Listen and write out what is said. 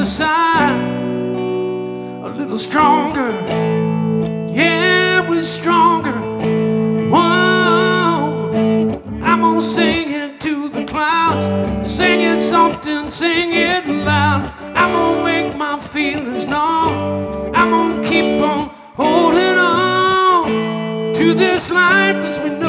other side. A little stronger, yeah, we're stronger. Whoa, I'm gonna sing it to the clouds, sing it soft and sing it loud. I'm gonna make my feelings known. I'm gonna keep on holding on to this life as we know.